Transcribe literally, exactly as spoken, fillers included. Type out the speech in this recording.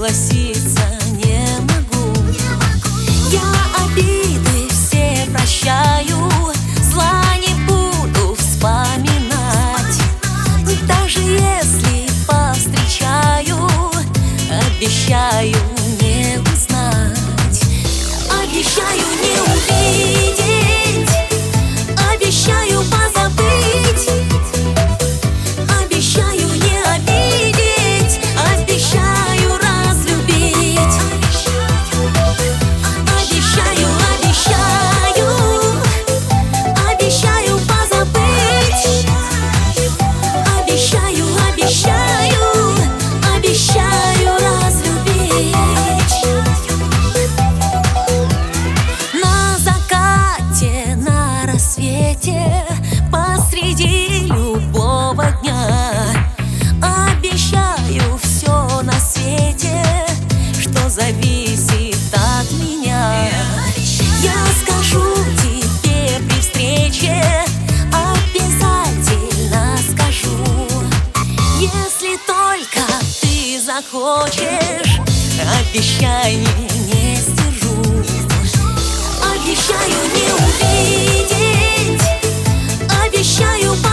согласиться не могу. Я обиды все прощаю, зла не буду вспоминать. Даже если повстречаю, обещаю не узнать. Обещаю не увидеть, обещаю позабыть. Обещаю не обидеть, обещаю разлюбить. Обещаю, обещаю, обещаю позабыть. Обещаю, обещаю, обещаю разлюбить. На закате, на рассвете, посреди любого дня обещаю все на свете, что зависит от меня. Я скажу тебе при встрече, обязательно скажу. Если только ты захочешь, обещай, не сдержу. Обещаю не увидеть, обещаю